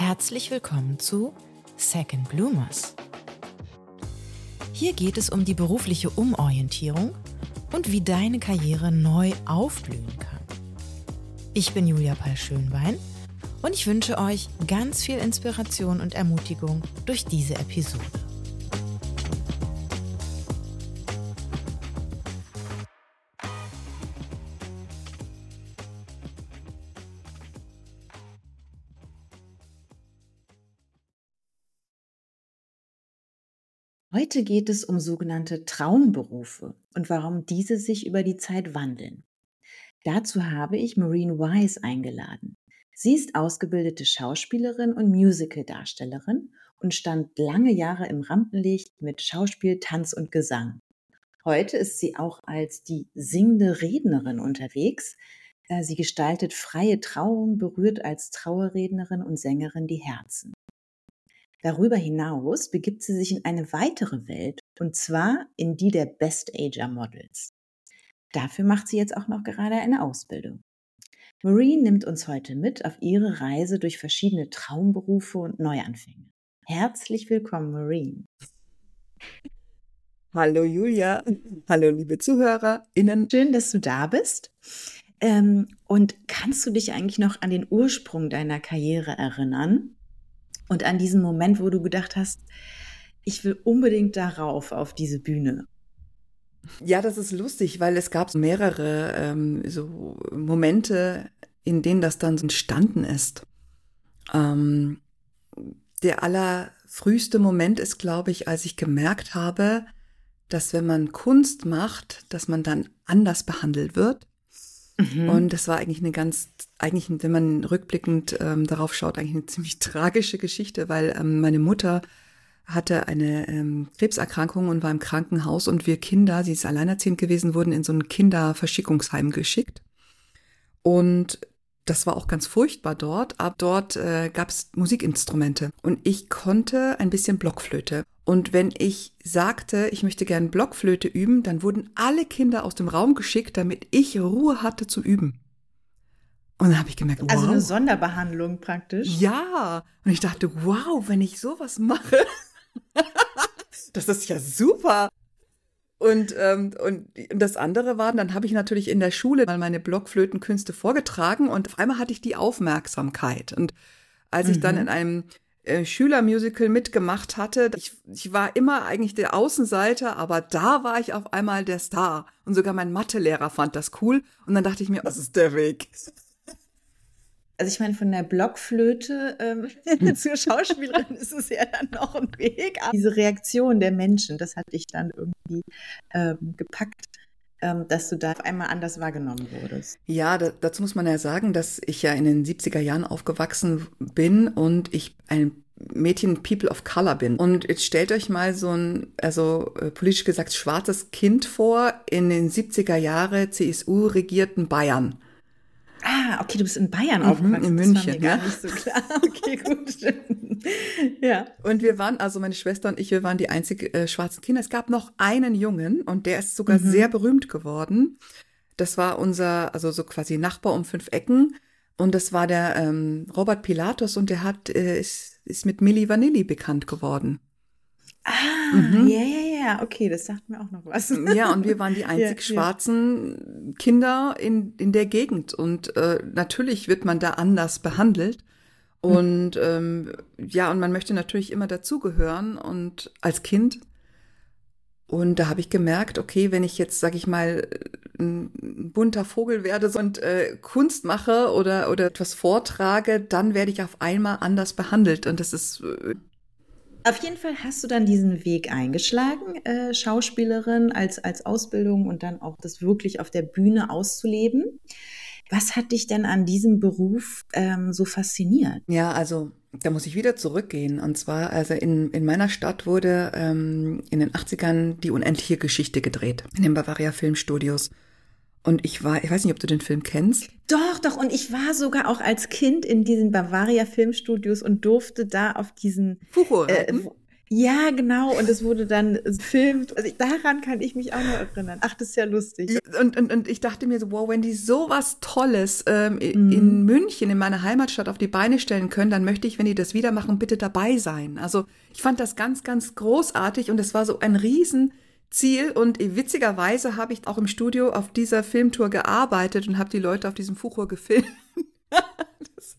Herzlich willkommen zu Second Bloomers. Hier geht es um die berufliche Umorientierung und wie deine Karriere neu aufblühen kann. Ich bin Julia Pall-Schönbein und ich wünsche euch ganz viel Inspiration und Ermutigung durch diese Episode. Heute geht es um sogenannte Traumberufe und warum diese sich über die Zeit wandeln. Dazu habe ich Maureen Wise eingeladen. Sie ist ausgebildete Schauspielerin und Musical-Darstellerin und stand lange Jahre im Rampenlicht mit Schauspiel, Tanz und Gesang. Heute ist sie auch als die singende Rednerin unterwegs. Sie gestaltet freie Trauungen, berührt als Trauerrednerin und Sängerin die Herzen. Darüber hinaus begibt sie sich in eine weitere Welt, und zwar in die der Best-Ager-Models. Dafür macht sie jetzt auch noch gerade eine Ausbildung. Maureen nimmt uns heute mit auf ihre Reise durch verschiedene Traumberufe und Neuanfänge. Herzlich willkommen, Maureen. Hallo Julia, hallo liebe ZuhörerInnen. Schön, dass du da bist. Und kannst du dich eigentlich noch an den Ursprung deiner Karriere erinnern? Und an diesen Moment, wo du gedacht hast, ich will unbedingt darauf, auf diese Bühne. Ja, das ist lustig, weil es gab mehrere so Momente, in denen das dann entstanden ist. Der allerfrüheste Moment ist, glaube ich, als ich gemerkt habe, dass wenn man Kunst macht, dass man dann anders behandelt wird. Und das war eigentlich wenn man rückblickend darauf schaut, eigentlich eine ziemlich tragische Geschichte, weil meine Mutter hatte eine Krebserkrankung und war im Krankenhaus und wir Kinder, sie ist alleinerziehend gewesen, wurden in so ein Kinderverschickungsheim geschickt. Und das war auch ganz furchtbar dort, aber dort gab es Musikinstrumente und ich konnte ein bisschen Blockflöte. Und wenn ich sagte, ich möchte gerne Blockflöte üben, dann wurden alle Kinder aus dem Raum geschickt, damit ich Ruhe hatte zu üben. Und dann habe ich gemerkt, wow. Also eine Sonderbehandlung praktisch. Ja, und ich dachte, wow, wenn ich sowas mache, das ist ja super. Und das andere war, dann habe ich natürlich in der Schule mal meine Blockflötenkünste vorgetragen und auf einmal hatte ich die Aufmerksamkeit. Und als ich dann in einem Schülermusical mitgemacht hatte, ich war immer eigentlich der Außenseiter, aber da war ich auf einmal der Star. Und sogar mein Mathelehrer fand das cool. Und dann dachte ich mir, das ist der Weg. Also ich meine, von der Blockflöte zur Schauspielerin ist es ja dann noch ein Weg. Aber diese Reaktion der Menschen, das hat dich dann irgendwie gepackt, dass du da auf einmal anders wahrgenommen wurdest. Ja, dazu muss man ja sagen, dass ich ja in den 70er Jahren aufgewachsen bin und ich ein Mädchen People of Color bin. Und jetzt stellt euch mal so ein, politisch gesagt, schwarzes Kind vor in den 70er Jahre CSU regierten Bayern. Ah, okay, du bist in Bayern aufgewachsen. In München, das war mir gar nicht so klar. Okay, gut. Ja. Und wir waren, also meine Schwester und ich, wir waren die einzig schwarzen Kinder. Es gab noch einen Jungen und der ist sogar sehr berühmt geworden. Das war unser, also so quasi Nachbar um 5 Ecken. Und das war der Robert Pilatus und der ist mit Milli Vanilli bekannt geworden. Ja, okay, das sagt mir auch noch was. Ja, und wir waren die einzig schwarzen Kinder in der Gegend. Und natürlich wird man da anders behandelt. Und und man möchte natürlich immer dazugehören und als Kind. Und da habe ich gemerkt, okay, wenn ich jetzt, sag ich mal, ein bunter Vogel werde und Kunst mache oder etwas vortrage, dann werde ich auf einmal anders behandelt. Und das ist Auf jeden Fall hast du dann diesen Weg eingeschlagen, Schauspielerin als Ausbildung und dann auch das wirklich auf der Bühne auszuleben. Was hat dich denn an diesem Beruf so fasziniert? Ja, also da muss ich wieder zurückgehen. Und zwar, also in meiner Stadt wurde in den 80ern die unendliche Geschichte gedreht, in den Bavaria Filmstudios. Und ich weiß nicht, ob du den Film kennst. Doch. Und ich war sogar auch als Kind in diesen Bavaria Filmstudios und durfte da auf diesen Fucho reiten? Ja, genau. Und es wurde dann gefilmt. Also daran kann ich mich auch noch erinnern. Ach, das ist ja lustig. Und ich dachte mir so, wow, wenn die sowas Tolles in Mhm. München, in meiner Heimatstadt, auf die Beine stellen können, dann möchte ich, wenn die das wieder machen, bitte dabei sein. Also ich fand das ganz, ganz großartig und es war so ein Riesenziel. Und witzigerweise habe ich auch im Studio auf dieser Filmtour gearbeitet und habe die Leute auf diesem Fuchur gefilmt. Das,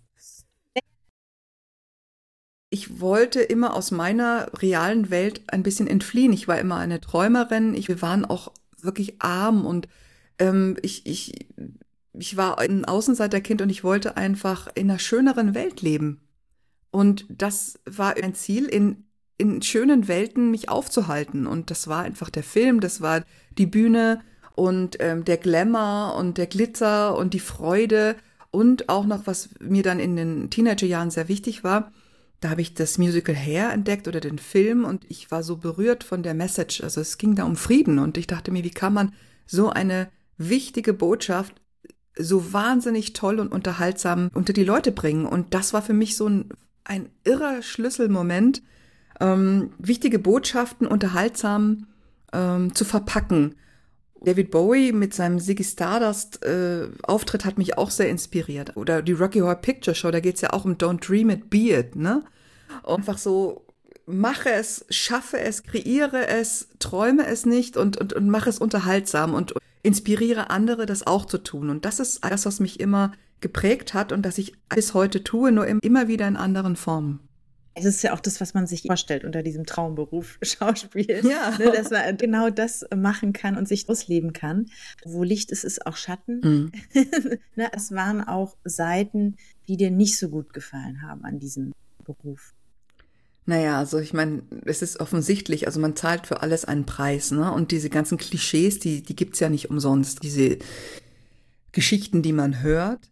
ich wollte immer aus meiner realen Welt ein bisschen entfliehen. Ich war immer eine Träumerin. Wir waren auch wirklich arm und ähm, ich, ich, ich war ein Außenseiterkind und ich wollte einfach in einer schöneren Welt leben. Und das war ein Ziel, in schönen Welten mich aufzuhalten. Und das war einfach der Film, das war die Bühne und der Glamour und der Glitzer und die Freude. Und auch noch, was mir dann in den Teenagerjahren sehr wichtig war, da habe ich das Musical Hair entdeckt oder den Film und ich war so berührt von der Message. Also es ging da um Frieden und ich dachte mir, wie kann man so eine wichtige Botschaft so wahnsinnig toll und unterhaltsam unter die Leute bringen? Und das war für mich so ein irrer Schlüsselmoment, wichtige Botschaften unterhaltsam zu verpacken. David Bowie mit seinem Ziggy Stardust Auftritt hat mich auch sehr inspiriert. Oder die Rocky Horror Picture Show, da geht's ja auch um Don't Dream It, Be It, ne? Und einfach so, mache es, schaffe es, kreiere es, träume es nicht und mache es unterhaltsam und inspiriere andere, das auch zu tun. Und das ist das, was mich immer geprägt hat und das ich bis heute tue, nur immer wieder in anderen Formen. Es ist ja auch das, was man sich vorstellt unter diesem Traumberuf Schauspiel, Ja. ne, dass man genau das machen kann und sich ausleben kann. Wo Licht ist, ist auch Schatten. Mhm. Ne, es waren auch Seiten, die dir nicht so gut gefallen haben an diesem Beruf. Naja, also ich meine, es ist offensichtlich, also man zahlt für alles einen Preis, ne? Und diese ganzen Klischees, die gibt's ja nicht umsonst. Diese Geschichten, die man hört.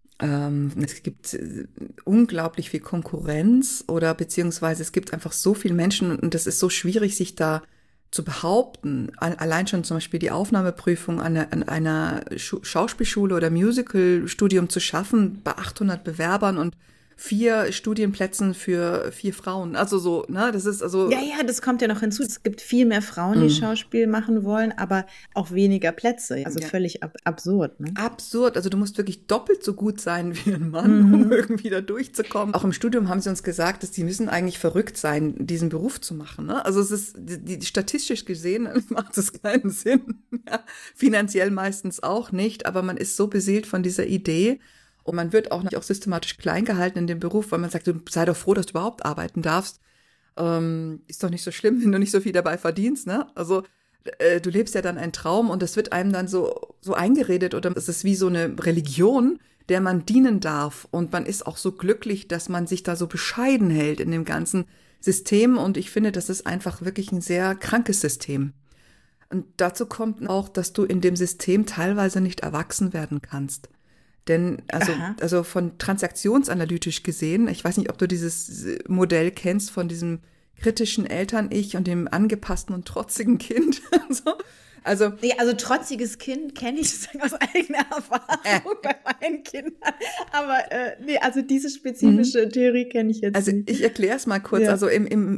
Es gibt unglaublich viel Konkurrenz oder beziehungsweise es gibt einfach so viele Menschen und das ist so schwierig, sich da zu behaupten. Allein schon zum Beispiel die Aufnahmeprüfung an einer Schauspielschule oder Musicalstudium zu schaffen bei 800 Bewerbern und 4 Studienplätzen für 4 Frauen. Also so, ne, das ist also. Ja, das kommt ja noch hinzu. Es gibt viel mehr Frauen, die Schauspiel machen wollen, aber auch weniger Plätze. Also Ja. völlig absurd, ne? Absurd, also du musst wirklich doppelt so gut sein wie ein Mann, um irgendwie da durchzukommen. Auch im Studium haben sie uns gesagt, dass die müssen eigentlich verrückt sein, diesen Beruf zu machen. Ne? Also es ist statistisch gesehen macht es keinen Sinn. Ja, finanziell meistens auch nicht, aber man ist so beseelt von dieser Idee. Und man wird auch nicht auch systematisch klein gehalten in dem Beruf, weil man sagt, du sei doch froh, dass du überhaupt arbeiten darfst. Ist doch nicht so schlimm, wenn du nicht so viel dabei verdienst, ne? Also du lebst ja dann einen Traum und das wird einem dann so eingeredet oder es ist wie so eine Religion, der man dienen darf. Und man ist auch so glücklich, dass man sich da so bescheiden hält in dem ganzen System. Und ich finde, das ist einfach wirklich ein sehr krankes System. Und dazu kommt auch, dass du in dem System teilweise nicht erwachsen werden kannst. Denn also von transaktionsanalytisch gesehen, ich weiß nicht, ob du dieses Modell kennst von diesem kritischen Eltern-Ich und dem angepassten und trotzigen Kind. Nee, also trotziges Kind kenne ich sozusagen aus eigener Erfahrung bei meinen Kindern. Aber nee, also diese spezifische Theorie kenne ich jetzt nicht. Also ich erkläre es mal kurz. Ja. Also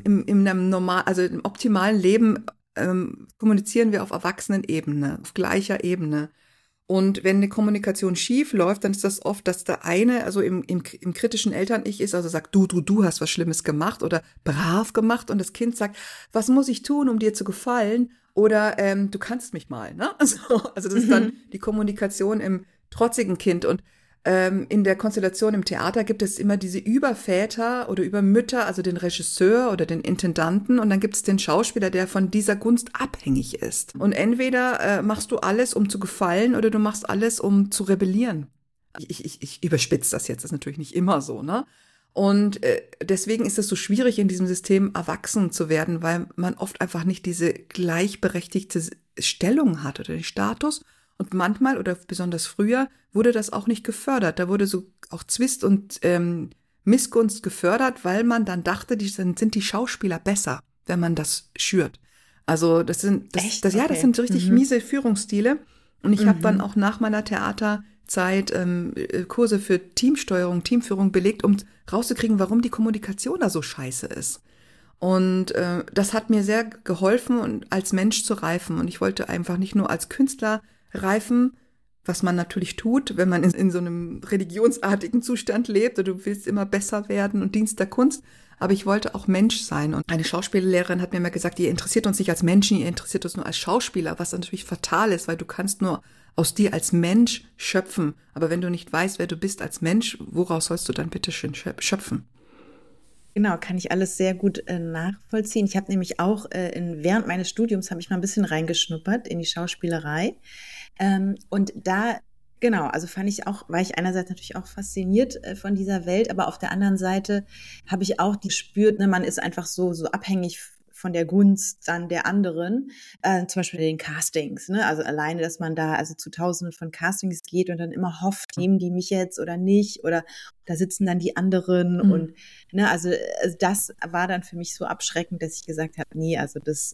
im optimalen Leben kommunizieren wir auf Erwachsenenebene, auf gleicher Ebene. Und wenn eine Kommunikation schief läuft, dann ist das oft, dass der eine, also im kritischen Eltern-Ich ist, also sagt, du hast was Schlimmes gemacht oder brav gemacht und das Kind sagt, was muss ich tun, um dir zu gefallen? Oder du kannst mich mal, ne? Also das ist dann die Kommunikation im trotzigen Kind und in der Konstellation im Theater gibt es immer diese Überväter oder Übermütter, also den Regisseur oder den Intendanten und dann gibt es den Schauspieler, der von dieser Gunst abhängig ist. Und entweder machst du alles, um zu gefallen oder du machst alles, um zu rebellieren. Ich überspitze das jetzt, das ist natürlich nicht immer so, ne? Und deswegen ist es so schwierig, in diesem System erwachsen zu werden, weil man oft einfach nicht diese gleichberechtigte Stellung hat oder den Status. Und manchmal oder besonders früher wurde das auch nicht gefördert. Da wurde so auch Zwist und Missgunst gefördert, weil man dann dachte, sind die Schauspieler besser, wenn man das schürt. Also das sind so richtig miese Führungsstile. Und ich habe dann auch nach meiner Theaterzeit Kurse für Teamsteuerung, Teamführung belegt, um rauszukriegen, warum die Kommunikation da so scheiße ist. Und das hat mir sehr geholfen, und als Mensch zu reifen. Und ich wollte einfach nicht nur als Künstler reifen, was man natürlich tut, wenn man in so einem religionsartigen Zustand lebt, oder du willst immer besser werden und Dienst der Kunst. Aber ich wollte auch Mensch sein. Und eine Schauspiellehrerin hat mir immer gesagt, ihr interessiert uns nicht als Menschen, ihr interessiert uns nur als Schauspieler, was natürlich fatal ist, weil du kannst nur aus dir als Mensch schöpfen. Aber wenn du nicht weißt, wer du bist als Mensch, woraus sollst du dann bitte schön schöpfen? Genau, kann ich alles sehr gut nachvollziehen. Ich habe nämlich auch während meines Studiums habe ich mal ein bisschen reingeschnuppert in die Schauspielerei. Und da, genau, also war ich einerseits natürlich auch fasziniert von dieser Welt, aber auf der anderen Seite habe ich auch gespürt, ne, man ist einfach so abhängig von der Gunst dann der anderen, zum Beispiel den Castings, ne? Also alleine, dass man da also zu Tausenden von Castings geht und dann immer hofft, nehmen die mich jetzt oder nicht, oder da sitzen dann die anderen und ne, also das war dann für mich so abschreckend, dass ich gesagt habe, nee, also das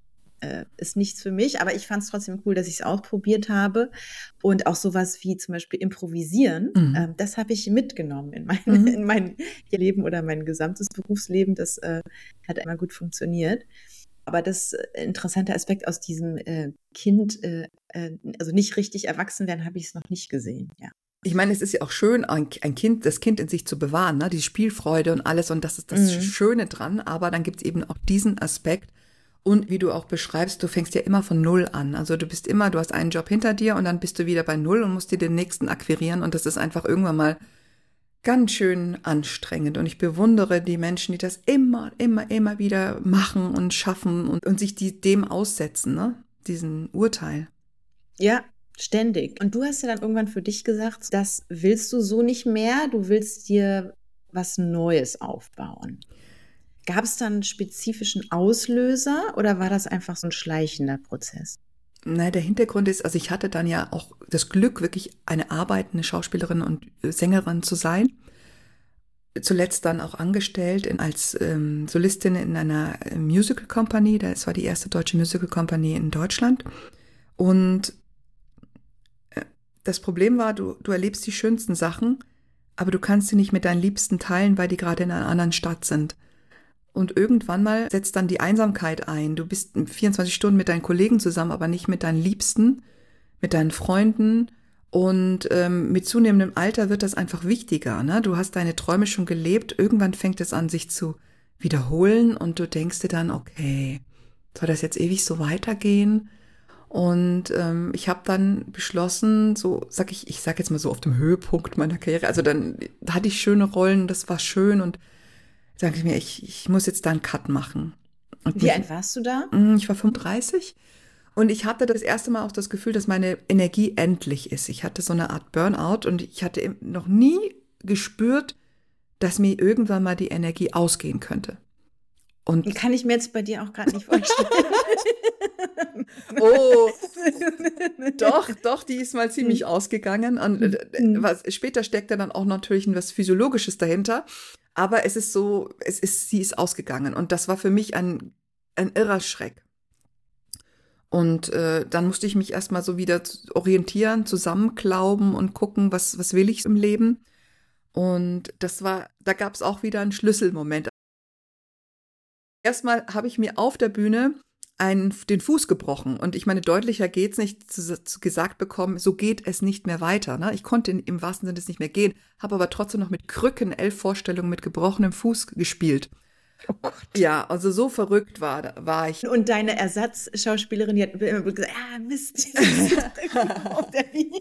ist nichts für mich, aber ich fand es trotzdem cool, dass ich es ausprobiert habe, und auch sowas wie zum Beispiel improvisieren, das habe ich mitgenommen in mein Leben oder mein gesamtes Berufsleben, das hat immer gut funktioniert. Aber das interessante Aspekt aus diesem Kind, also nicht richtig erwachsen werden, habe ich es noch nicht gesehen, ja. Ich meine, es ist ja auch schön, das Kind in sich zu bewahren, ne? Die Spielfreude und alles, und das ist das Schöne dran, aber dann gibt es eben auch diesen Aspekt. Und wie du auch beschreibst, du fängst ja immer von Null an. Also du hast einen Job hinter dir und dann bist du wieder bei Null und musst dir den nächsten akquirieren, und das ist einfach irgendwann mal ganz schön anstrengend. Und ich bewundere die Menschen, die das immer wieder machen und schaffen und sich dem aussetzen, ne? Diesen Urteil. Ja, ständig. Und du hast ja dann irgendwann für dich gesagt, das willst du so nicht mehr, du willst dir was Neues aufbauen. Gab es dann einen spezifischen Auslöser oder war das einfach so ein schleichender Prozess? Nein, der Hintergrund ist, also ich hatte dann ja auch das Glück, wirklich eine arbeitende Schauspielerin und Sängerin zu sein. Zuletzt dann auch angestellt als Solistin in einer Musical Company. Das war die erste deutsche Musical Company in Deutschland. Und das Problem war, du erlebst die schönsten Sachen, aber du kannst sie nicht mit deinen Liebsten teilen, weil die gerade in einer anderen Stadt sind. Und irgendwann mal setzt dann die Einsamkeit ein. Du bist 24 Stunden mit deinen Kollegen zusammen, aber nicht mit deinen Liebsten, mit deinen Freunden. Und mit zunehmendem Alter wird das einfach wichtiger, ne? Du hast deine Träume schon gelebt. Irgendwann fängt es an, sich zu wiederholen. Und du denkst dir dann, okay, soll das jetzt ewig so weitergehen? Und ich habe dann beschlossen, ich sag jetzt mal so auf dem Höhepunkt meiner Karriere, also dann hatte ich schöne Rollen, das war schön, und sage ich mir, ich muss jetzt da einen Cut machen. Und Wie alt warst du da? Ich war 35 und ich hatte das erste Mal auch das Gefühl, dass meine Energie endlich ist. Ich hatte so eine Art Burnout und ich hatte noch nie gespürt, dass mir irgendwann mal die Energie ausgehen könnte. Und kann ich mir jetzt bei dir auch gerade nicht vorstellen. Oh, doch, die ist mal ziemlich ausgegangen. Und später steckt dann auch natürlich was Physiologisches dahinter. Aber sie ist ausgegangen. Und das war für mich ein irrer Schreck. Und dann musste ich mich erstmal so wieder orientieren, zusammenklauben und gucken, was will ich im Leben. Und da gab es auch wieder einen Schlüsselmoment. Erstmal habe ich mir auf der Bühne den Fuß gebrochen. Und ich meine, deutlicher geht's nicht, gesagt bekommen, so geht es nicht mehr weiter. Ne? Ich konnte im wahrsten Sinne nicht mehr gehen, habe aber trotzdem noch mit Krücken 11 Vorstellungen mit gebrochenem Fuß gespielt. Oh Gott. Ja, also so verrückt war ich. Und deine Ersatzschauspielerin, die hat immer gesagt, Mist, auf der Bühne.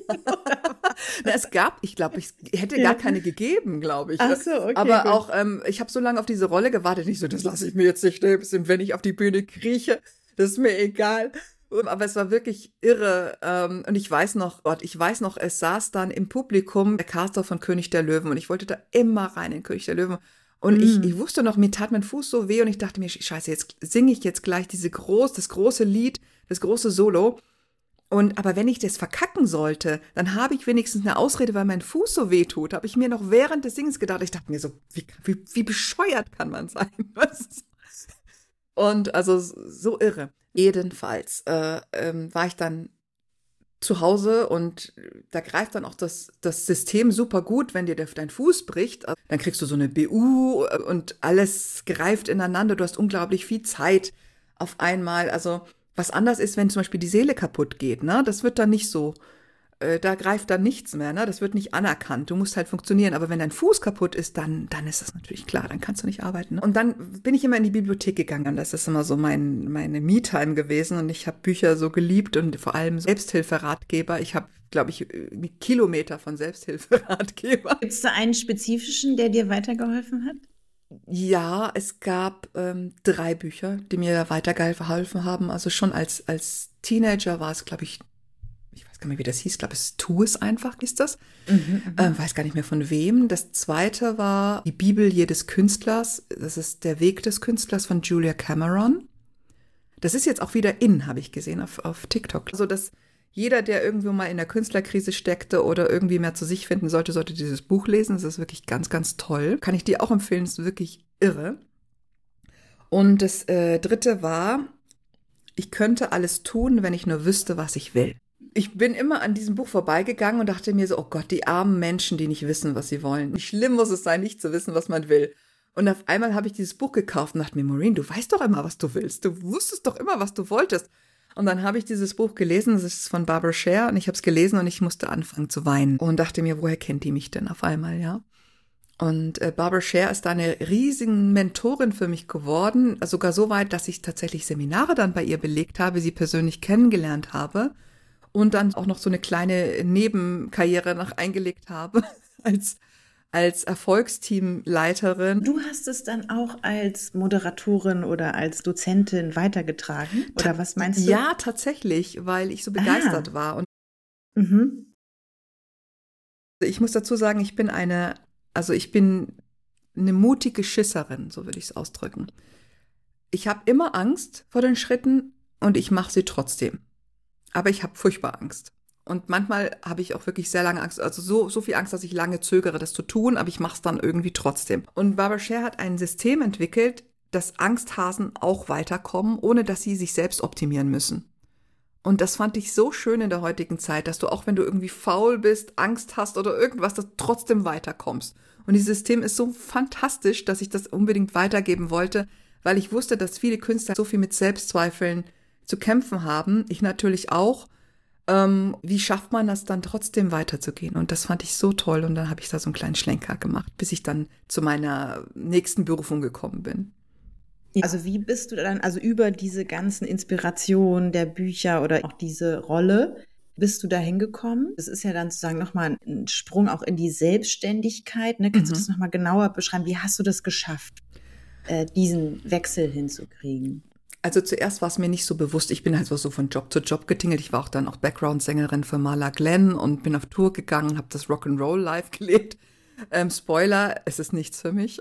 Ich hätte gar keine gegeben, glaube ich. Ach so, okay. Aber gut. auch, ich habe so lange auf diese Rolle gewartet, nicht so, das lasse ich mir jetzt nicht nehmen, wenn ich auf die Bühne krieche, das ist mir egal. Aber es war wirklich irre. Und ich weiß noch, es saß dann im Publikum der Caster von König der Löwen und ich wollte da immer rein in König der Löwen. Und ich wusste noch, mir tat mein Fuß so weh und ich dachte mir, scheiße, jetzt singe ich jetzt gleich das große Lied, das große Solo. Aber wenn ich das verkacken sollte, dann habe ich wenigstens eine Ausrede, weil mein Fuß so weh tut. Habe ich mir noch während des Singens gedacht. Ich dachte mir so, wie bescheuert kann man sein? Und also so irre. Jedenfalls war ich dann zu Hause und da greift dann auch das System super gut, wenn dir dein Fuß bricht. Dann kriegst du so eine BU und alles greift ineinander. Du hast unglaublich viel Zeit auf einmal. Also was anders ist, wenn zum Beispiel die Seele kaputt geht, ne? Das wird dann nicht so. Da greift dann nichts mehr, ne? Das wird nicht anerkannt. Du musst halt funktionieren. Aber wenn dein Fuß kaputt ist, dann ist das natürlich klar. Dann kannst du nicht arbeiten. Ne? Und dann bin ich immer in die Bibliothek gegangen. Das ist immer so meine Me-Time gewesen. Und ich habe Bücher so geliebt und vor allem Selbsthilferatgeber. Ich habe, glaube ich, Kilometer von Selbsthilferatgeber. Gibt es da einen spezifischen, der dir weitergeholfen hat? Ja, es gab 3 Bücher, die mir weitergeholfen haben. Also schon als Teenager war es, glaube ich weiß gar nicht, wie das hieß, ich glaube, Tu es einfach, ist das. Weiß gar nicht mehr von wem. Das zweite war die Bibel jedes Künstlers. Das ist Der Weg des Künstlers von Julia Cameron. Das ist jetzt auch wieder habe ich gesehen, auf TikTok. Also, dass jeder, der irgendwo mal in der Künstlerkrise steckte oder irgendwie mehr zu sich finden sollte dieses Buch lesen. Das ist wirklich ganz, ganz toll. Kann ich dir auch empfehlen, das ist wirklich irre. Und das dritte war, ich könnte alles tun, wenn ich nur wüsste, was ich will. Ich bin immer an diesem Buch vorbeigegangen und dachte mir so, oh Gott, die armen Menschen, die nicht wissen, was sie wollen. Wie schlimm muss es sein, nicht zu wissen, was man will. Und auf einmal habe ich dieses Buch gekauft und dachte mir, Maureen, du weißt doch immer, was du willst. Du wusstest doch immer, was du wolltest. Und dann habe ich dieses Buch gelesen, das ist von Barbara Scher, und ich habe es gelesen und ich musste anfangen zu weinen. Und dachte mir, woher kennt die mich denn auf einmal, ja? Und Barbara Scher ist da eine riesige Mentorin für mich geworden, sogar so weit, dass ich tatsächlich Seminare dann bei ihr belegt habe, sie persönlich kennengelernt habe. Und dann auch noch so eine kleine Nebenkarriere noch eingelegt habe als Erfolgsteamleiterin. Du hast es dann auch als Moderatorin oder als Dozentin weitergetragen? Oder was meinst du? Ja, tatsächlich, weil ich so begeistert war. Und ich muss dazu sagen, ich bin eine mutige Schisserin, so würde ich es ausdrücken. Ich habe immer Angst vor den Schritten und ich mache sie trotzdem. Aber ich habe furchtbar Angst. Und manchmal habe ich auch wirklich sehr lange Angst, also so viel Angst, dass ich lange zögere, das zu tun, aber ich mache es dann irgendwie trotzdem. Und Barbara Scher hat ein System entwickelt, dass Angsthasen auch weiterkommen, ohne dass sie sich selbst optimieren müssen. Und das fand ich so schön in der heutigen Zeit, dass du auch, wenn du irgendwie faul bist, Angst hast oder irgendwas, dass du trotzdem weiterkommst. Und dieses System ist so fantastisch, dass ich das unbedingt weitergeben wollte, weil ich wusste, dass viele Künstler so viel mit Selbstzweifeln zu kämpfen haben. Ich natürlich auch. Wie schafft man das dann trotzdem weiterzugehen? Und das fand ich so toll. Und dann habe ich da so einen kleinen Schlenker gemacht, bis ich dann zu meiner nächsten Berufung gekommen bin. Also wie bist du dann, also über diese ganzen Inspirationen der Bücher oder auch diese Rolle, bist du da hingekommen? Das ist ja dann sozusagen nochmal ein Sprung auch in die Selbstständigkeit. Ne? Kannst du das nochmal genauer beschreiben? Wie hast du das geschafft, diesen Wechsel hinzukriegen? Also zuerst war es mir nicht so bewusst. Ich bin halt so von Job zu Job getingelt. Ich war auch dann Background-Sängerin für Marla Glenn und bin auf Tour gegangen, habe das Rock'n'Roll live gelebt. Spoiler, es ist nichts für mich.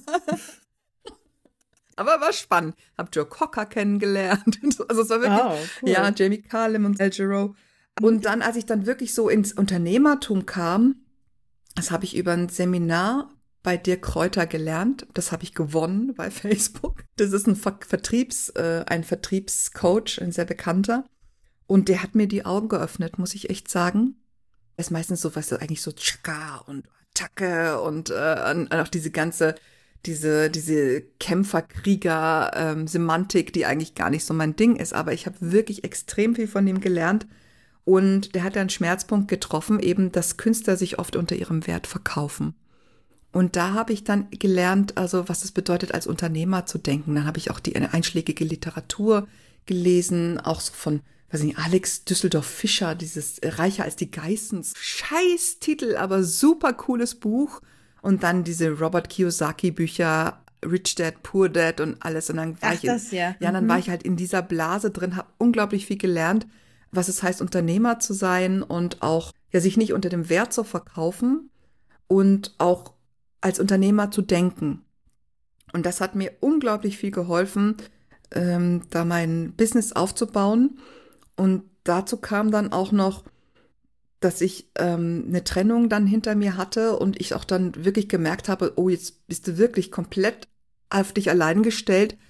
Aber war spannend. Hab Joe Cocker kennengelernt. Also es war wirklich, cool. Ja, Jamie Cullum und Al Jarreau. Und dann, als ich dann wirklich so ins Unternehmertum kam, das habe ich über ein Seminar bei Dirk Kräuter gelernt. Das habe ich gewonnen bei Facebook. Das ist ein Vertriebscoach, ein sehr bekannter. Und der hat mir die Augen geöffnet, muss ich echt sagen. Er ist meistens so, was eigentlich so Chaka und Attacke und auch diese ganze diese Kämpfer-Krieger-Semantik, die eigentlich gar nicht so mein Ding ist. Aber ich habe wirklich extrem viel von ihm gelernt. Und der hat einen Schmerzpunkt getroffen, eben, dass Künstler sich oft unter ihrem Wert verkaufen. Und da habe ich dann gelernt, also was es bedeutet, als Unternehmer zu denken. Dann habe ich auch die einschlägige Literatur gelesen, auch so von, weiß nicht, Alex Düsseldorf-Fischer, dieses Reicher als die Geissens. Scheiß Titel, aber super cooles Buch. Und dann diese Robert Kiyosaki-Bücher, Rich Dad, Poor Dad und alles. Und dann war war ich halt in dieser Blase drin, habe unglaublich viel gelernt, was es heißt, Unternehmer zu sein und auch sich nicht unter dem Wert zu verkaufen und auch als Unternehmer zu denken. Und das hat mir unglaublich viel geholfen, da mein Business aufzubauen. Und dazu kam dann auch noch, dass ich eine Trennung dann hinter mir hatte und ich auch dann wirklich gemerkt habe, oh, jetzt bist du wirklich komplett auf dich allein gestellt.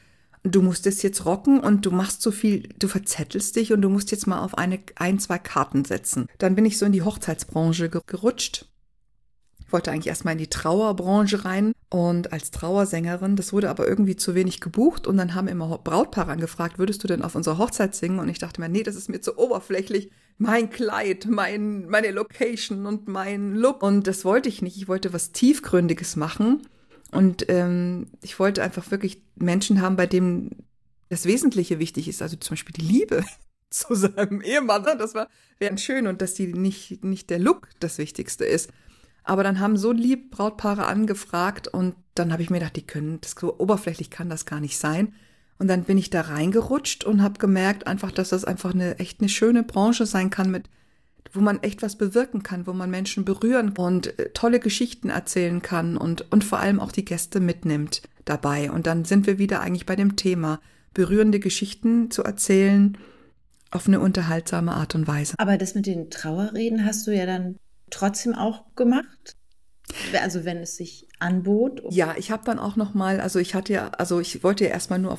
du musst es jetzt rocken und du machst so viel, du verzettelst dich und du musst jetzt mal auf zwei Karten setzen. Dann bin ich so in die Hochzeitsbranche gerutscht. Ich wollte eigentlich erstmal in die Trauerbranche rein und als Trauersängerin, das wurde aber irgendwie zu wenig gebucht und dann haben immer Brautpaare angefragt, würdest du denn auf unserer Hochzeit singen? Und ich dachte mir, nee, das ist mir zu oberflächlich. Mein Kleid, meine Location und mein Look. Und das wollte ich nicht. Ich wollte was Tiefgründiges machen und ich wollte einfach wirklich Menschen haben, bei denen das Wesentliche wichtig ist, also zum Beispiel die Liebe zu seinem Ehemann. Das wäre schön und dass die nicht der Look das Wichtigste ist. Aber dann haben so lieb Brautpaare angefragt und dann habe ich mir gedacht, so oberflächlich kann das gar nicht sein. Und dann bin ich da reingerutscht und habe gemerkt einfach, dass das einfach echt eine schöne Branche sein kann, wo man echt was bewirken kann, wo man Menschen berühren und tolle Geschichten erzählen kann und vor allem auch die Gäste mitnimmt dabei. Und dann sind wir wieder eigentlich bei dem Thema, berührende Geschichten zu erzählen auf eine unterhaltsame Art und Weise. Aber das mit den Trauerreden hast du ja dann trotzdem auch gemacht? Also wenn es sich anbot? Ja, ich habe dann auch nochmal, ich wollte ja erstmal nur auf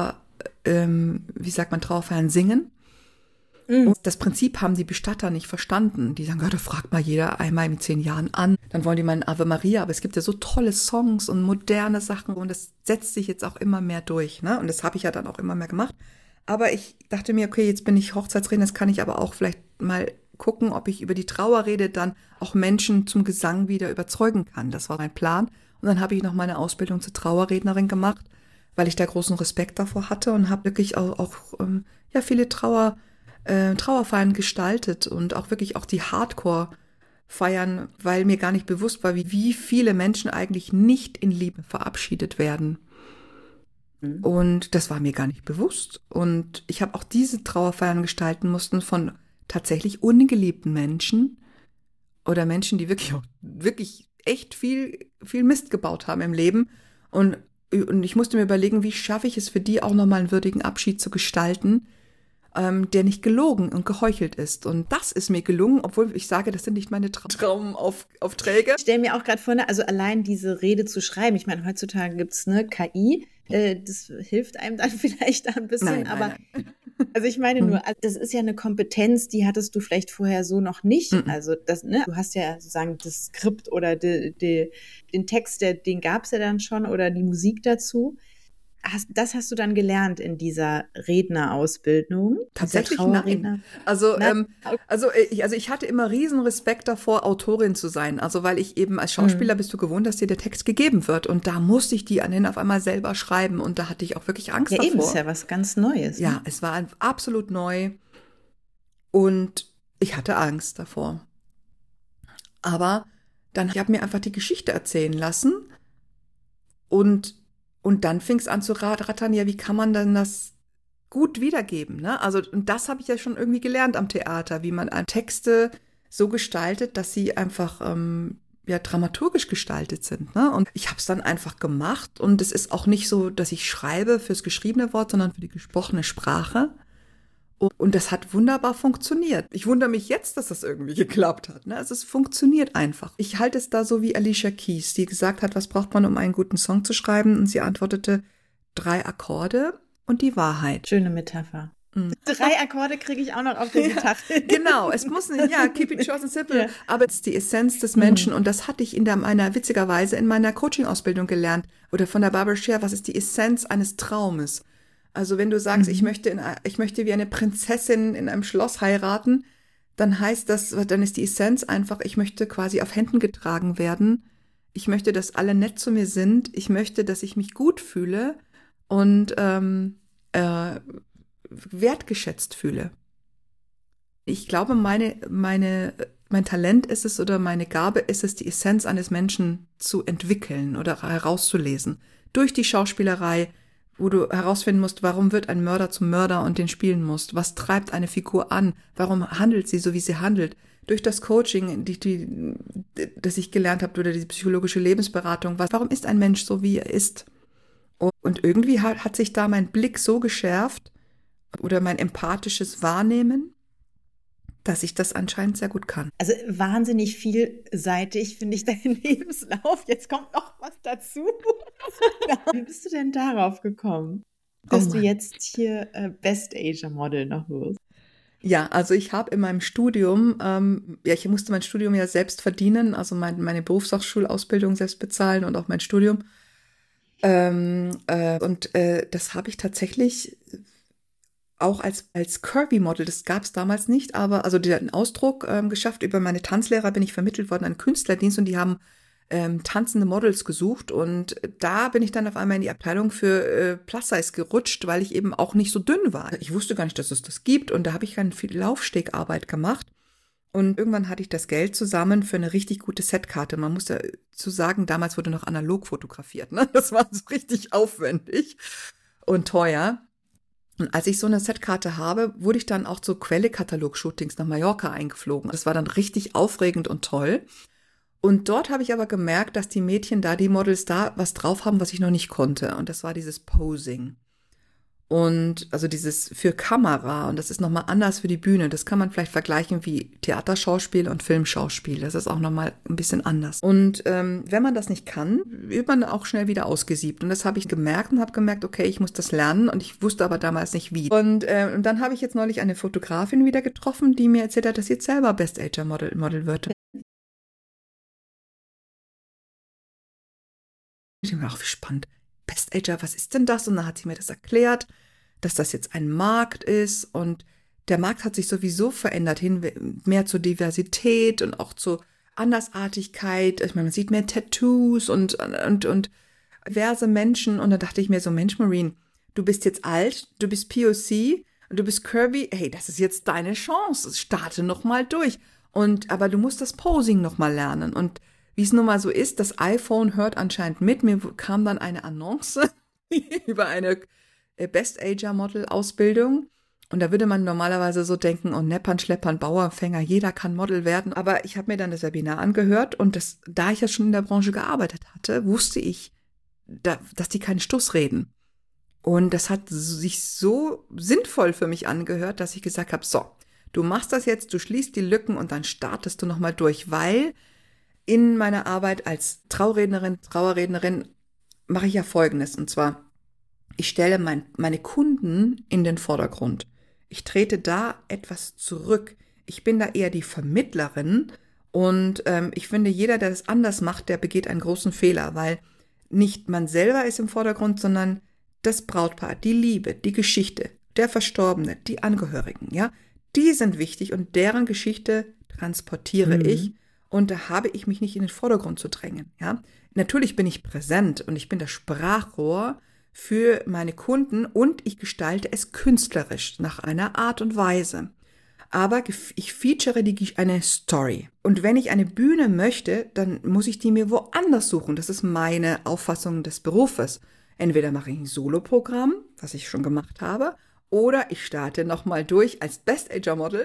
Trauerfeiern singen. Und das Prinzip haben die Bestatter nicht verstanden. Die sagen, ja, da fragt mal jeder einmal in 10 Jahren an. Dann wollen die mal ein Ave Maria. Aber es gibt ja so tolle Songs und moderne Sachen. Und das setzt sich jetzt auch immer mehr durch. Ne? Und das habe ich ja dann auch immer mehr gemacht. Aber ich dachte mir, okay, jetzt bin ich Hochzeitsrednerin. Jetzt kann ich aber auch vielleicht mal gucken, ob ich über die Trauerrede dann auch Menschen zum Gesang wieder überzeugen kann. Das war mein Plan. Und dann habe ich noch meine Ausbildung zur Trauerrednerin gemacht, weil ich da großen Respekt davor hatte und habe wirklich auch viele Trauerfeiern gestaltet und auch wirklich auch die Hardcore-Feiern, weil mir gar nicht bewusst war, wie viele Menschen eigentlich nicht in Liebe verabschiedet werden. Und das war mir gar nicht bewusst. Und ich habe auch diese Trauerfeiern gestalten müssen von tatsächlich ungeliebten Menschen oder Menschen, die wirklich echt viel Mist gebaut haben im Leben. Und ich musste mir überlegen, wie schaffe ich es für die auch nochmal einen würdigen Abschied zu gestalten, der nicht gelogen und geheuchelt ist. Und das ist mir gelungen, obwohl ich sage, das sind nicht meine Traumaufträge. Ich stelle mir auch gerade vor, also allein diese Rede zu schreiben. Ich meine, heutzutage gibt es KI, das hilft einem dann vielleicht ein bisschen, Nein. Also ich meine nur, das ist ja eine Kompetenz, die hattest du vielleicht vorher so noch nicht. Also du hast ja sozusagen das Skript oder den Text, den gab es ja dann schon oder die Musik dazu. Das hast du dann gelernt in dieser Rednerausbildung? Tatsächlich nein. Ich hatte immer riesen Respekt davor, Autorin zu sein. Also weil ich eben als Schauspieler bist du gewohnt, dass dir der Text gegeben wird. Und da musste ich die auf einmal selber schreiben. Und da hatte ich auch wirklich Angst davor. Ja, eben, ist ja was ganz Neues. Ja, ne? Es war absolut neu. Und ich hatte Angst davor. Aber dann habe ich mir einfach die Geschichte erzählen lassen. Und dann fing es an zu rattern, ja, wie kann man denn das gut wiedergeben, ne? Also, und das habe ich ja schon irgendwie gelernt am Theater, wie man Texte so gestaltet, dass sie einfach dramaturgisch gestaltet sind, ne? Und ich habe es dann einfach gemacht und es ist auch nicht so, dass ich schreibe fürs geschriebene Wort, sondern für die gesprochene Sprache. Und das hat wunderbar funktioniert. Ich wundere mich jetzt, dass das irgendwie geklappt hat. Ne? Also es funktioniert einfach. Ich halte es da so wie Alicia Keys, die gesagt hat, was braucht man, um einen guten Song zu schreiben? Und sie antwortete, 3 Akkorde und die Wahrheit. Schöne Metapher. 3 Akkorde kriege ich auch noch auf der Gitarre. Genau, es muss nicht, keep it short and simple. Ja. Aber es ist die Essenz des Menschen und das hatte ich witzigerweise in meiner Coaching-Ausbildung gelernt oder von der Barbara Scher, was ist die Essenz eines Traumes? Also wenn du sagst, ich möchte wie eine Prinzessin in einem Schloss heiraten, dann dann ist die Essenz einfach, ich möchte quasi auf Händen getragen werden. Ich möchte, dass alle nett zu mir sind. Ich möchte, dass ich mich gut fühle und wertgeschätzt fühle. Ich glaube, mein Talent ist es oder meine Gabe ist es, die Essenz eines Menschen zu entwickeln oder herauszulesen. Durch die Schauspielerei, wo du herausfinden musst, warum wird ein Mörder zum Mörder und den spielen musst? Was treibt eine Figur an? Warum handelt sie so, wie sie handelt? Durch das Coaching, das ich gelernt habe, oder die psychologische Lebensberatung, warum ist ein Mensch so, wie er ist? Und irgendwie hat sich da mein Blick so geschärft oder mein empathisches Wahrnehmen, dass ich das anscheinend sehr gut kann. Also wahnsinnig vielseitig finde ich deinen Lebenslauf. Jetzt kommt noch was dazu. Wie bist du denn darauf gekommen? Oh dass du Mann. jetzt hier Best Asia Model noch wirst. Ja, also ich habe in meinem Studium, ich musste mein Studium ja selbst verdienen, also meine Berufsfachschulausbildung selbst bezahlen und auch mein Studium. Das habe ich tatsächlich auch als Curvy-Model, das gab es damals nicht, aber also den Ausdruck geschafft. Über meine Tanzlehrer bin ich vermittelt worden an Künstlerdienst und die haben tanzende Models gesucht und da bin ich dann auf einmal in die Abteilung für Plus-Size gerutscht, weil ich eben auch nicht so dünn war. Ich wusste gar nicht, dass es das gibt und da habe ich dann viel Laufstegarbeit gemacht und irgendwann hatte ich das Geld zusammen für eine richtig gute Setkarte. Man muss dazu sagen, damals wurde noch analog fotografiert, ne? Das war so richtig aufwendig und teuer. Und als ich so eine Setkarte habe, wurde ich dann auch zu Quelle-Katalog-Shootings nach Mallorca eingeflogen. Das war dann richtig aufregend und toll. Und dort habe ich aber gemerkt, dass die Mädchen da, die Models da, was drauf haben, was ich noch nicht konnte. Und das war dieses Posing. Und also dieses für Kamera. Und das ist nochmal anders für die Bühne. Das kann man vielleicht vergleichen wie Theaterschauspiel und Filmschauspiel. Das ist auch nochmal ein bisschen anders. Und wenn man das nicht kann, wird man auch schnell wieder ausgesiebt. Und das habe ich gemerkt und habe gemerkt, okay, ich muss das lernen. Und ich wusste aber damals nicht wie. Und dann habe ich jetzt neulich eine Fotografin wieder getroffen, die mir erzählt hat, dass sie jetzt selber Best Ager Model wird. Ich dachte mir, ach, wie spannend. Best Ager, was ist denn das? Und dann hat sie mir das erklärt, dass das jetzt ein Markt ist und der Markt hat sich sowieso verändert hin mehr zur Diversität und auch zur Andersartigkeit. Ich meine, man sieht mehr Tattoos und diverse Menschen und da dachte ich mir so, Mensch, Maureen, du bist jetzt alt, du bist POC und du bist curvy. Hey, das ist jetzt deine Chance. Starte noch mal durch. Aber du musst das Posing noch mal lernen und wie es nun mal so ist, das iPhone hört anscheinend mit. Mir kam dann eine Annonce über eine Best Ager Model Ausbildung. Und da würde man normalerweise so denken, oh, Neppern, Schleppern, Bauernfänger, jeder kann Model werden. Aber ich habe mir dann das Webinar angehört und da ich ja schon in der Branche gearbeitet hatte, wusste ich, dass die keinen Stuss reden. Und das hat sich so sinnvoll für mich angehört, dass ich gesagt habe, so, du machst das jetzt, du schließt die Lücken und dann startest du nochmal durch, weil in meiner Arbeit als Trauerrednerin mache ich ja Folgendes. Und zwar, ich stelle meine Kunden in den Vordergrund. Ich trete da etwas zurück. Ich bin da eher die Vermittlerin. Und ich finde, jeder, der das anders macht, der begeht einen großen Fehler, weil nicht man selber ist im Vordergrund, sondern das Brautpaar, die Liebe, die Geschichte, der Verstorbene, die Angehörigen, ja, die sind wichtig und deren Geschichte transportiere ich. Und da habe ich mich nicht in den Vordergrund zu drängen, ja. Natürlich bin ich präsent und ich bin das Sprachrohr für meine Kunden und ich gestalte es künstlerisch nach einer Art und Weise. Aber ich feature eine Story. Und wenn ich eine Bühne möchte, dann muss ich die mir woanders suchen. Das ist meine Auffassung des Berufes. Entweder mache ich ein Soloprogramm, was ich schon gemacht habe, oder ich starte nochmal durch als Best Ager Model.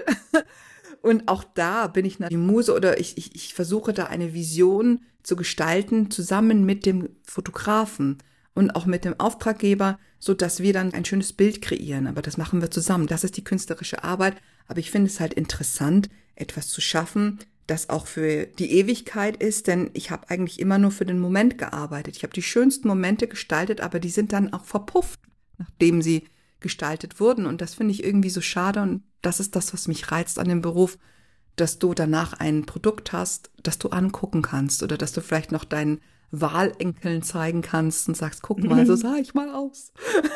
Und auch da bin ich die Muse oder ich versuche da eine Vision zu gestalten, zusammen mit dem Fotografen und auch mit dem Auftraggeber, so dass wir dann ein schönes Bild kreieren. Aber das machen wir zusammen. Das ist die künstlerische Arbeit. Aber ich finde es halt interessant, etwas zu schaffen, das auch für die Ewigkeit ist, denn ich habe eigentlich immer nur für den Moment gearbeitet. Ich habe die schönsten Momente gestaltet, aber die sind dann auch verpufft, nachdem sie gestaltet wurden. Und das finde ich irgendwie so schade. Und das ist das, was mich reizt an dem Beruf, dass du danach ein Produkt hast, das du angucken kannst oder dass du vielleicht noch deinen Wahlenkeln zeigen kannst und sagst, guck mal, so sah ich mal aus.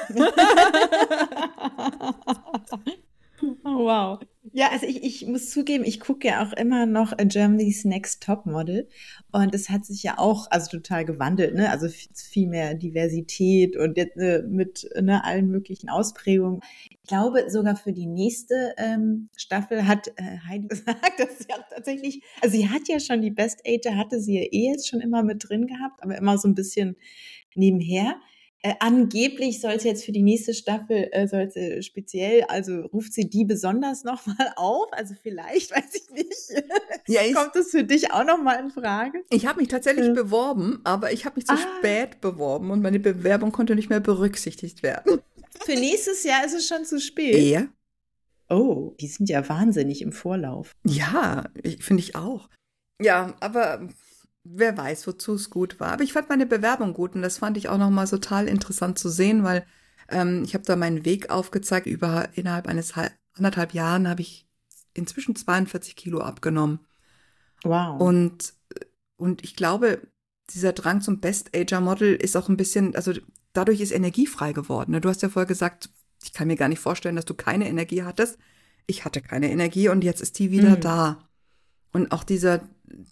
Oh, wow. Ja, also ich muss zugeben, ich gucke ja auch immer noch Germany's Next Top Model und das hat sich ja auch also total gewandelt, ne? Also viel mehr Diversität und jetzt mit allen möglichen Ausprägungen. Ich glaube, sogar für die nächste Staffel hat Heidi gesagt, dass sie auch tatsächlich, also sie hat ja schon die Best Ager, hatte sie ja eh jetzt schon immer mit drin gehabt, aber immer so ein bisschen nebenher. Angeblich sollte jetzt für die nächste Staffel, sollte speziell, also ruft sie die besonders nochmal auf, also vielleicht, weiß ich nicht. Ja, Kommt das für dich auch nochmal in Frage? Ich habe mich tatsächlich beworben, aber ich habe mich zu spät beworben und meine Bewerbung konnte nicht mehr berücksichtigt werden. Für nächstes Jahr ist es schon zu spät. Ja. Oh, die sind ja wahnsinnig im Vorlauf. Ja, finde ich auch. Ja, aber wer weiß, wozu es gut war. Aber ich fand meine Bewerbung gut und das fand ich auch nochmal total interessant zu sehen, weil Ich habe da meinen Weg aufgezeigt. Innerhalb eines 1,5 Jahren habe ich inzwischen 42 Kilo abgenommen. Wow. Und ich glaube, dieser Drang zum Best-Ager-Model ist auch ein bisschen, also dadurch ist Energie frei geworden. Ne? Du hast ja vorher gesagt, ich kann mir gar nicht vorstellen, dass du keine Energie hattest. Ich hatte keine Energie und jetzt ist die wieder da. Und auch diese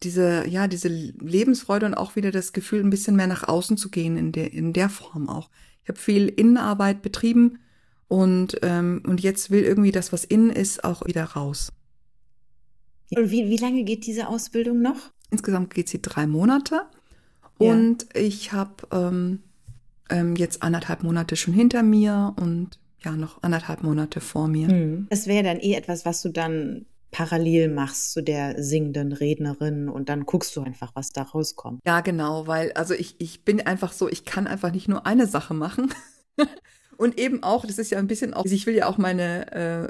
Lebensfreude und auch wieder das Gefühl, ein bisschen mehr nach außen zu gehen in der Form auch. Ich habe viel Innenarbeit betrieben und jetzt will irgendwie das, was innen ist, auch wieder raus. Und wie lange geht diese Ausbildung noch? Insgesamt geht sie 3 Monate und ich habe jetzt 1,5 Monate schon hinter mir und ja, noch 1,5 Monate vor mir. Das wäre dann etwas, was du dann parallel machst zu der singenden Rednerin und dann guckst du einfach, was da rauskommt. Ja, genau, weil also ich bin einfach so, ich kann einfach nicht nur eine Sache machen. Und eben auch, das ist ja ein bisschen auch, ich will ja auch meine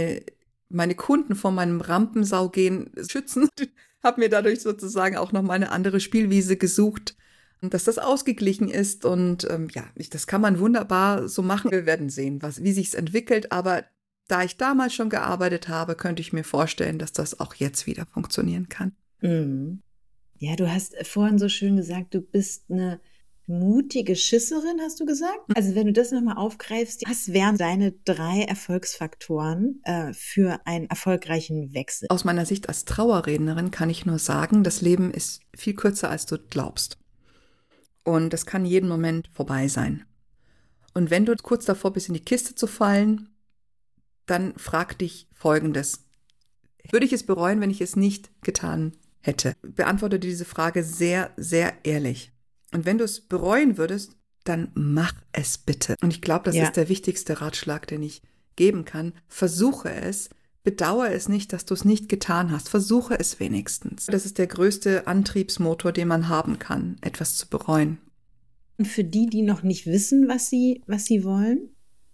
Kunden vor meinem Rampensau-Gehen schützen. Habe mir dadurch sozusagen auch noch mal eine andere Spielwiese gesucht, dass das ausgeglichen ist. Und das kann man wunderbar so machen. Wir werden sehen, wie sich's entwickelt. Aber da ich damals schon gearbeitet habe, könnte ich mir vorstellen, dass das auch jetzt wieder funktionieren kann. Mhm. Ja, du hast vorhin so schön gesagt, du bist eine mutige Schisserin, hast du gesagt? Also wenn du das nochmal aufgreifst, was wären deine 3 Erfolgsfaktoren für einen erfolgreichen Wechsel? Aus meiner Sicht als Trauerrednerin kann ich nur sagen, das Leben ist viel kürzer, als du glaubst. Und es kann jeden Moment vorbei sein. Und wenn du kurz davor bist, in die Kiste zu fallen, dann frag dich Folgendes. Würde ich es bereuen, wenn ich es nicht getan hätte? Beantworte diese Frage sehr, sehr ehrlich. Und wenn du es bereuen würdest, dann mach es bitte. Und ich glaube, das ist der wichtigste Ratschlag, den ich geben kann. Versuche es, bedauere es nicht, dass du es nicht getan hast. Versuche es wenigstens. Das ist der größte Antriebsmotor, den man haben kann, etwas zu bereuen. Und für die, die noch nicht wissen, was sie wollen?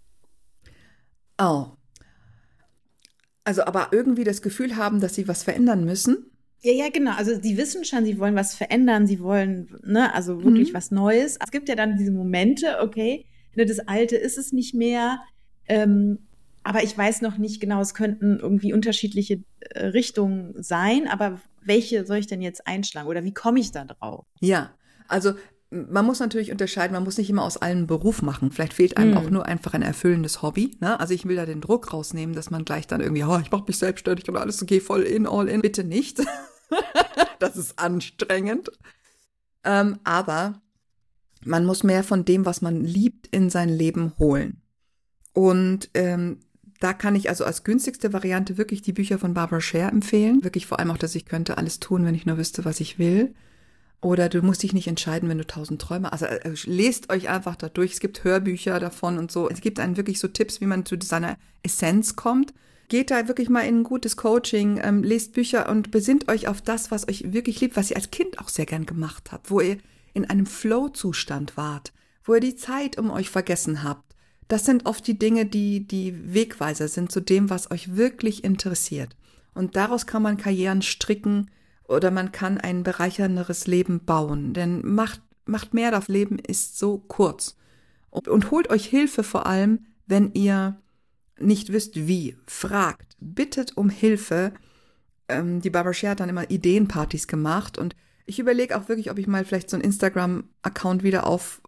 Oh. Also aber irgendwie das Gefühl haben, dass sie was verändern müssen. Ja, genau. Also die wissen schon, sie wollen was verändern, sie wollen, also wirklich was Neues. Es gibt ja dann diese Momente, okay, das Alte ist es nicht mehr, aber ich weiß noch nicht genau, es könnten irgendwie unterschiedliche Richtungen sein, aber welche soll ich denn jetzt einschlagen oder wie komme ich da drauf? Ja, also man muss natürlich unterscheiden, man muss nicht immer aus allem einen Beruf machen. Vielleicht fehlt einem auch nur einfach ein erfüllendes Hobby. Ne? Also ich will da den Druck rausnehmen, dass man gleich dann irgendwie, ich mache mich selbstständig und alles, okay, voll in, all in. Bitte nicht. Das ist anstrengend. Aber man muss mehr von dem, was man liebt, in sein Leben holen. Und da kann ich also als günstigste Variante wirklich die Bücher von Barbara Scher empfehlen. Wirklich vor allem auch, dass ich könnte alles tun, wenn ich nur wüsste, was ich will. Oder du musst dich nicht entscheiden, wenn du 1000 Träume hast. Also lest euch einfach da durch. Es gibt Hörbücher davon und so. Es gibt einen wirklich so Tipps, wie man zu seiner Essenz kommt. Geht da wirklich mal in ein gutes Coaching, lest Bücher und besinnt euch auf das, was euch wirklich liebt, was ihr als Kind auch sehr gern gemacht habt, wo ihr in einem Flow-Zustand wart, wo ihr die Zeit um euch vergessen habt. Das sind oft die Dinge, die Wegweiser sind zu dem, was euch wirklich interessiert. Und daraus kann man Karrieren stricken, oder man kann ein bereichernderes Leben bauen. Denn macht mehr, das Leben ist so kurz. Und holt euch Hilfe vor allem, wenn ihr nicht wisst, wie. Fragt, bittet um Hilfe. Die Barbara Scher hat dann immer Ideenpartys gemacht. Und ich überlege auch wirklich, ob ich mal vielleicht so einen Instagram-Account wieder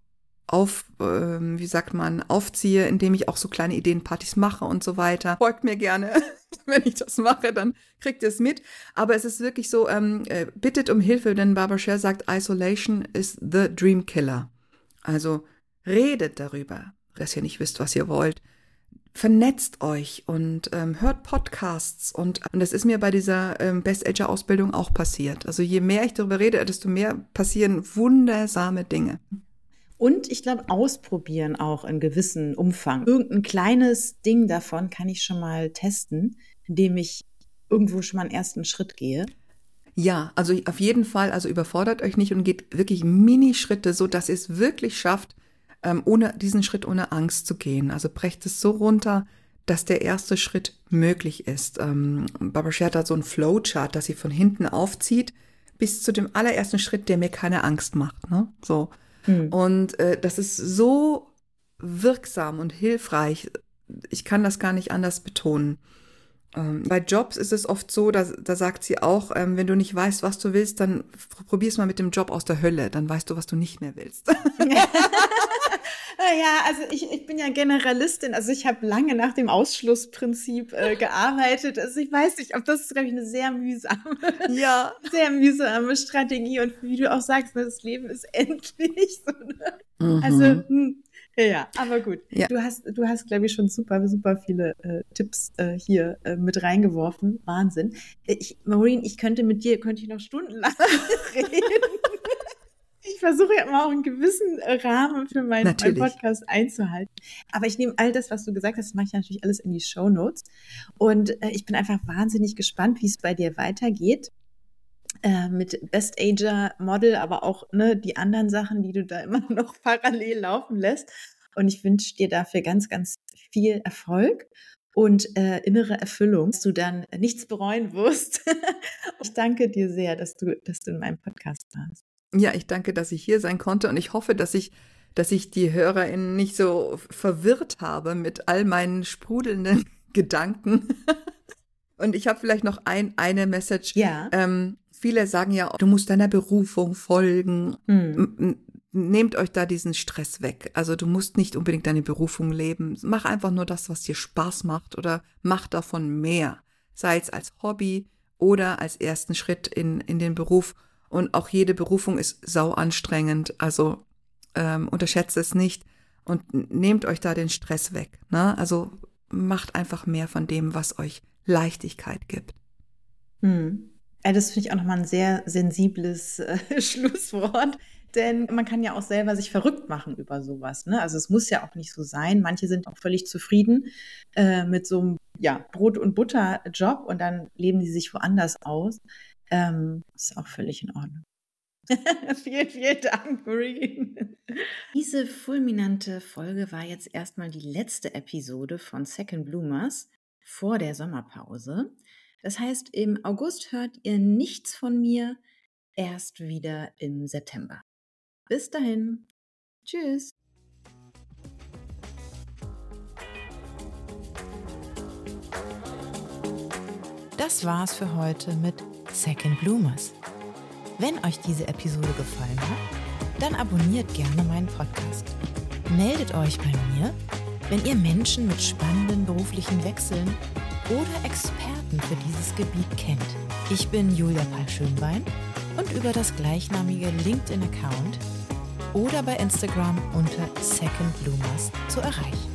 aufziehe, indem ich auch so kleine Ideenpartys mache und so weiter. Folgt mir gerne, wenn ich das mache, dann kriegt ihr es mit. Aber es ist wirklich so, bittet um Hilfe, denn Barbara Scher sagt, Isolation is the dream killer. Also redet darüber, dass ihr nicht wisst, was ihr wollt. Vernetzt euch und hört Podcasts. Und das ist mir bei dieser Best-Ager-Ausbildung auch passiert. Also je mehr ich darüber rede, desto mehr passieren wundersame Dinge. Und ich glaube, ausprobieren auch in gewissem Umfang. Irgendein kleines Ding davon kann ich schon mal testen, indem ich irgendwo schon mal einen ersten Schritt gehe. Ja, also auf jeden Fall, also überfordert euch nicht und geht wirklich Minischritte, so dass ihr es wirklich schafft, diesen Schritt ohne Angst zu gehen. Also brecht es so runter, dass der erste Schritt möglich ist. Barbara Scher hat da so einen Flowchart, dass sie von hinten aufzieht, bis zu dem allerersten Schritt, der mir keine Angst macht. Ne? So. Und das ist so wirksam und hilfreich. Ich kann das gar nicht anders betonen. Bei Jobs ist es oft so, da sagt sie auch, wenn du nicht weißt, was du willst, dann probier's mal mit dem Job aus der Hölle, dann weißt du, was du nicht mehr willst. Ja, also ich bin ja Generalistin, also ich habe lange nach dem Ausschlussprinzip gearbeitet. Also ich weiß nicht, ob das, glaube ich, eine sehr mühsame Strategie, und wie du auch sagst, das Leben ist endlich so, ne? Also, ja, aber gut. Ja. Du hast, glaube ich, schon super, super viele Tipps hier mit reingeworfen. Wahnsinn. Maureen, ich könnte noch stundenlang reden. Ich versuche ja immer auch einen gewissen Rahmen für meinen Podcast einzuhalten. Aber ich nehme all das, was du gesagt hast, mache ich natürlich alles in die Shownotes. Und ich bin einfach wahnsinnig gespannt, wie es bei dir weitergeht. Mit Best Ager Model, aber auch die anderen Sachen, die du da immer noch parallel laufen lässt. Und ich wünsche dir dafür ganz, ganz viel Erfolg und innere Erfüllung, dass du dann nichts bereuen wirst. Ich danke dir sehr, dass du in meinem Podcast warst. Ja, ich danke, dass ich hier sein konnte, und ich hoffe, dass ich die HörerInnen nicht so verwirrt habe mit all meinen sprudelnden Gedanken. Und ich habe vielleicht noch eine Message. Ja. Viele sagen ja, du musst deiner Berufung folgen. Nehmt euch da diesen Stress weg. Also du musst nicht unbedingt deine Berufung leben. Mach einfach nur das, was dir Spaß macht, oder mach davon mehr. Sei es als Hobby oder als ersten Schritt in den Beruf. Und auch jede Berufung ist sau anstrengend. Also unterschätzt es nicht und nehmt euch da den Stress weg. Ne? Also macht einfach mehr von dem, was euch Leichtigkeit gibt. Das finde ich auch nochmal ein sehr sensibles Schlusswort, denn man kann ja auch selber sich verrückt machen über sowas, ne? Also es muss ja auch nicht so sein. Manche sind auch völlig zufrieden mit so einem Brot- und Butter-Job, und dann leben die sich woanders aus. Ist auch völlig in Ordnung. Vielen, vielen Dank, Maureen. Diese fulminante Folge war jetzt erstmal die letzte Episode von Second Bloomers vor der Sommerpause. Das heißt, im August hört ihr nichts von mir, erst wieder im September. Bis dahin. Tschüss. Das war's für heute mit Second Bloomers. Wenn euch diese Episode gefallen hat, dann abonniert gerne meinen Podcast. Meldet euch bei mir, wenn ihr Menschen mit spannenden beruflichen Wechseln oder Experten für dieses Gebiet kennt. Ich bin Julia Pahl-Schönbein und über das gleichnamige LinkedIn-Account oder bei Instagram unter Second Bloomers zu erreichen.